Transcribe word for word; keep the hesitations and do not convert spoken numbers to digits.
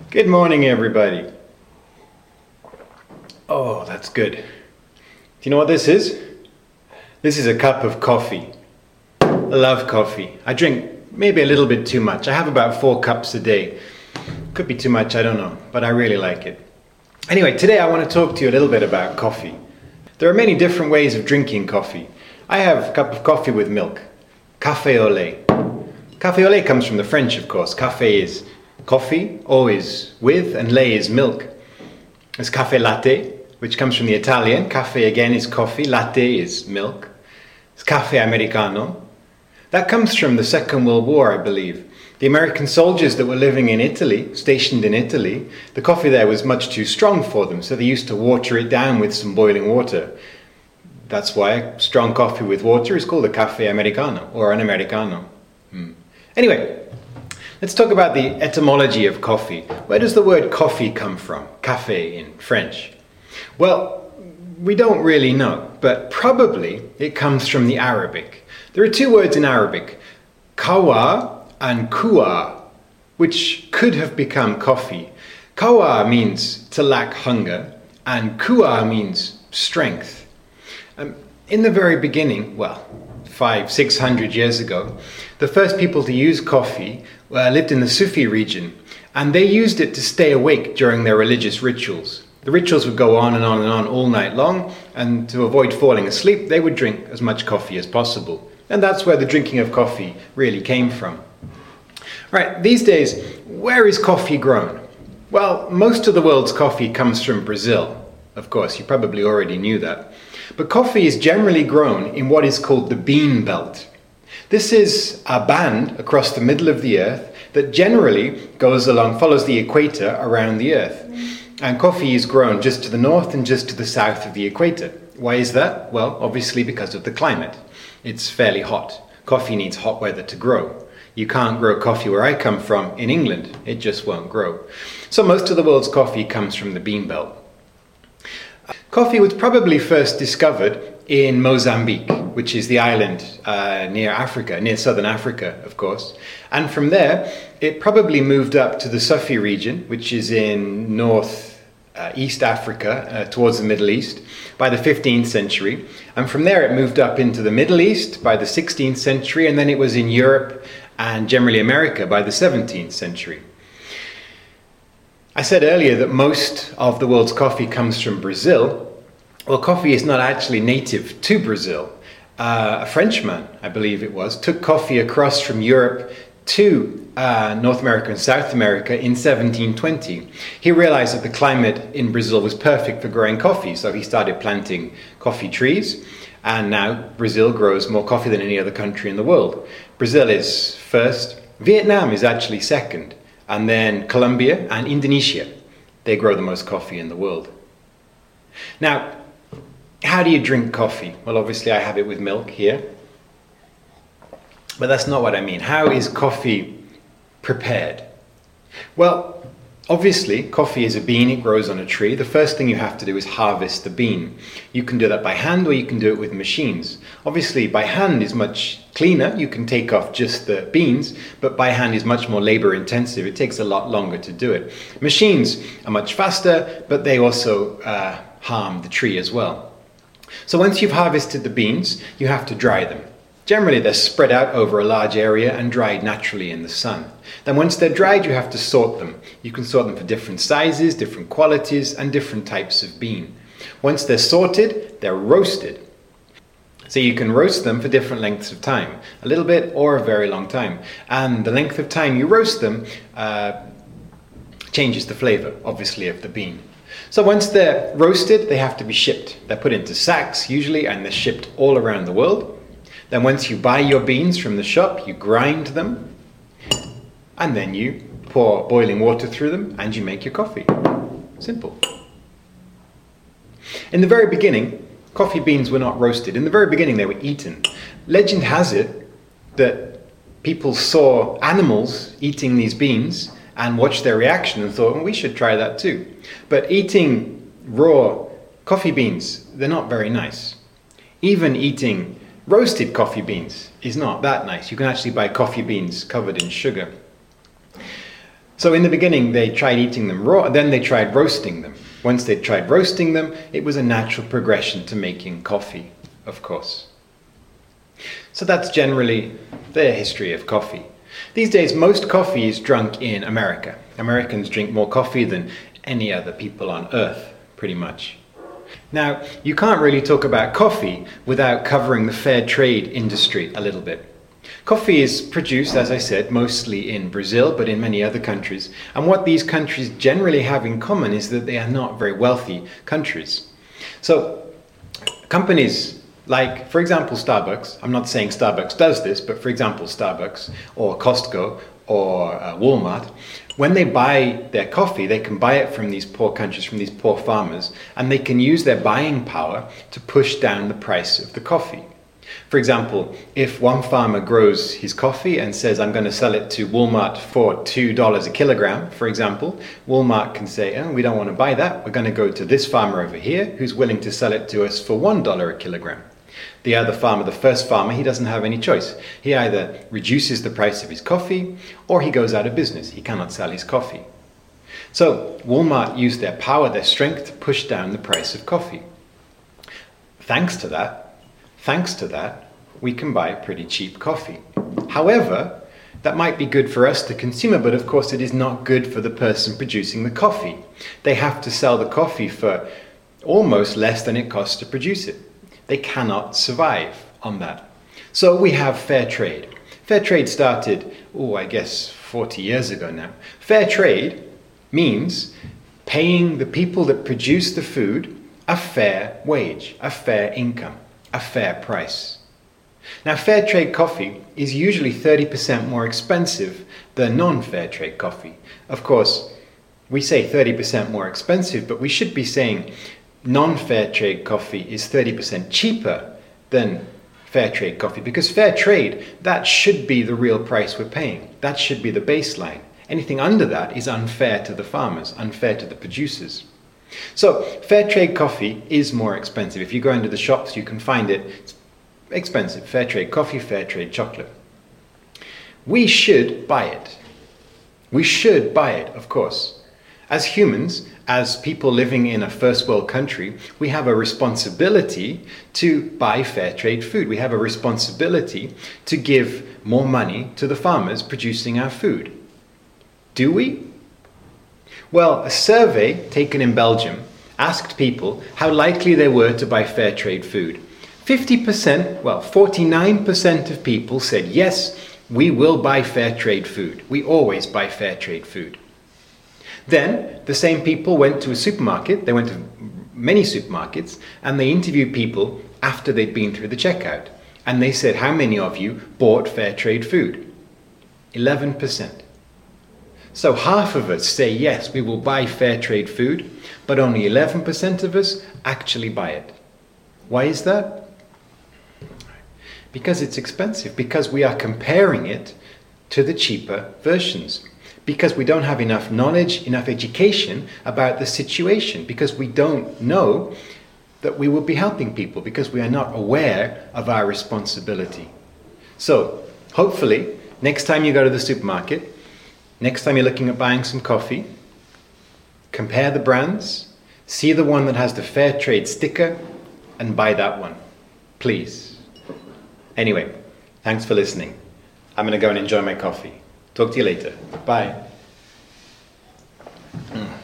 Good morning, everybody. Oh, that's good. Do you know what this is? This is a cup of coffee. I love coffee. I drink maybe a little bit too much. I have about four cups a day. Could be too much, I don't know, but I really like it. Anyway, today I want to talk to you a little bit about coffee. There are many different ways of drinking coffee. I have a cup of coffee with milk. Café au lait. Café au lait comes from the French, of course. Café is coffee, au is with, and lait is milk. There's café latte, which comes from the Italian. Café again is coffee, latte is milk. It's café americano. That comes from the Second World War, I believe. The American soldiers that were living in Italy, stationed in Italy, the coffee there was much too strong for them, so they used to water it down with some boiling water. That's why strong coffee with water is called a café americano, or an americano. Hmm. Anyway, let's talk about the etymology of coffee. Where does the word coffee come from? Café in French. Well, we don't really know, but probably it comes from the Arabic. There are two words in Arabic, kawa and kuwa, which could have become coffee. Kawa means to lack hunger, and kuwa means strength. Um, in the very beginning, well, five, six hundred years ago, the first people to use coffee uh, lived in the Sufi region, and they used it to stay awake during their religious rituals. The rituals would go on and on and on all night long, and to avoid falling asleep, they would drink as much coffee as possible. And that's where the drinking of coffee really came from. Right, these days, where is coffee grown? Well, most of the world's coffee comes from Brazil. Of course, you probably already knew that. But coffee is generally grown in what is called the bean belt. This is a band across the middle of the earth that generally goes along, follows the equator around the earth. And coffee is grown just to the north and just to the south of the equator. Why is that? Well, obviously because of the climate. It's fairly hot. Coffee needs hot weather to grow. You can't grow coffee where I come from in England. It just won't grow. So most of the world's coffee comes from the bean belt. Coffee was probably first discovered in Mozambique, which is the island uh, near Africa, near southern Africa, of course. And from there, it probably moved up to the Sufi region, which is in north uh, East Africa, uh, towards the Middle East, by the fifteenth century. And from there, it moved up into the Middle East by the sixteenth century, and then it was in Europe and generally America by the seventeenth century. I said earlier that most of the world's coffee comes from Brazil. Well, coffee is not actually native to Brazil. Uh, a Frenchman, I believe it was, took coffee across from Europe to uh, North America and South America in seventeen twenty. He realized that the climate in Brazil was perfect for growing coffee, so he started planting coffee trees. And now Brazil grows more coffee than any other country in the world. Brazil is first, Vietnam is actually second, and then Colombia and Indonesia. They grow the most coffee in the world. Now, how do you drink coffee? Well, obviously I have it with milk here. But that's not what I mean. How is coffee prepared? Well, obviously, coffee is a bean, it grows on a tree. The first thing you have to do is harvest the bean. You can do that by hand or you can do it with machines. Obviously, by hand is much cleaner. You can take off just the beans, but by hand is much more labor intensive. It takes a lot longer to do it. Machines are much faster, but they also uh, harm the tree as well. So once you've harvested the beans, you have to dry them. Generally, they're spread out over a large area and dried naturally in the sun. Then once they're dried, you have to sort them. You can sort them for different sizes, different qualities, and different types of bean. Once they're sorted, they're roasted. So you can roast them for different lengths of time, a little bit or a very long time. And the length of time you roast them uh, changes the flavor, obviously, of the bean. So once they're roasted, they have to be shipped. They're put into sacks, usually, and they're shipped all around the world. Then once you buy your beans from the shop, you grind them, and then you pour boiling water through them, and you make your coffee. Simple. In the very beginning, coffee beans were not roasted. In the very beginning, they were eaten. Legend has it that people saw animals eating these beans and watched their reaction and thought, well, we should try that too. But eating raw coffee beans, they're not very nice. Even eating roasted coffee beans is not that nice. You can actually buy coffee beans covered in sugar. So in the beginning, they tried eating them raw, and then they tried roasting them. Once they tried roasting them, it was a natural progression to making coffee, of course. So that's generally the history of coffee. These days, most coffee is drunk in America. Americans drink more coffee than any other people on earth, pretty much. Now, you can't really talk about coffee without covering the fair trade industry a little bit. Coffee is produced, as I said, mostly in Brazil, but in many other countries. And what these countries generally have in common is that they are not very wealthy countries. So, companies like, for example, Starbucks, I'm not saying Starbucks does this, but for example, Starbucks or Costco or uh, Walmart, when they buy their coffee, they can buy it from these poor countries, from these poor farmers, and they can use their buying power to push down the price of the coffee. For example, if one farmer grows his coffee and says, I'm going to sell it to Walmart for two dollars a kilogram, for example, Walmart can say, oh, we don't want to buy that. We're going to go to this farmer over here who's willing to sell it to us for one dollar a kilogram. The other farmer, the first farmer, he doesn't have any choice. He either reduces the price of his coffee or he goes out of business. He cannot sell his coffee. So Walmart used their power, their strength to push down the price of coffee. Thanks to that, Thanks to that, we can buy pretty cheap coffee. However, that might be good for us, the consumer, but of course it is not good for the person producing the coffee. They have to sell the coffee for almost less than it costs to produce it. They cannot survive on that. So we have fair trade. Fair trade started, oh, I guess forty years ago now. Fair trade means paying the people that produce the food a fair wage, a fair income, a fair price. Now, fair trade coffee is usually thirty percent more expensive than non-fair trade coffee. Of course, we say thirty percent more expensive, but we should be saying non-fair trade coffee is thirty percent cheaper than fair trade coffee, because fair trade, that should be the real price we're paying. That should be the baseline. Anything under that is unfair to the farmers, unfair to the producers. So, fair trade coffee is more expensive. If you go into the shops, you can find it. It's expensive. Fair trade coffee, fair trade chocolate. We should buy it. We should buy it, of course. As humans, as people living in a first world country, we have a responsibility to buy fair trade food. We have a responsibility to give more money to the farmers producing our food. Do we? Well, a survey taken in Belgium asked people how likely they were to buy fair trade food. fifty percent, well, forty-nine percent of people said, yes, we will buy fair trade food. We always buy fair trade food. Then the same people went to a supermarket, they went to many supermarkets, and they interviewed people after they'd been through the checkout. And they said, how many of you bought fair trade food? eleven percent. So half of us say, yes, we will buy fair trade food, but only eleven percent of us actually buy it. Why is that? Because it's expensive, because we are comparing it to the cheaper versions, because we don't have enough knowledge, enough education about the situation, because we don't know that we will be helping people, because we are not aware of our responsibility. So, hopefully, next time you go to the supermarket, next time you're looking at buying some coffee, compare the brands, see the one that has the fair trade sticker, and buy that one. Please. Anyway, thanks for listening. I'm going to go and enjoy my coffee. Talk to you later. Bye. Mm.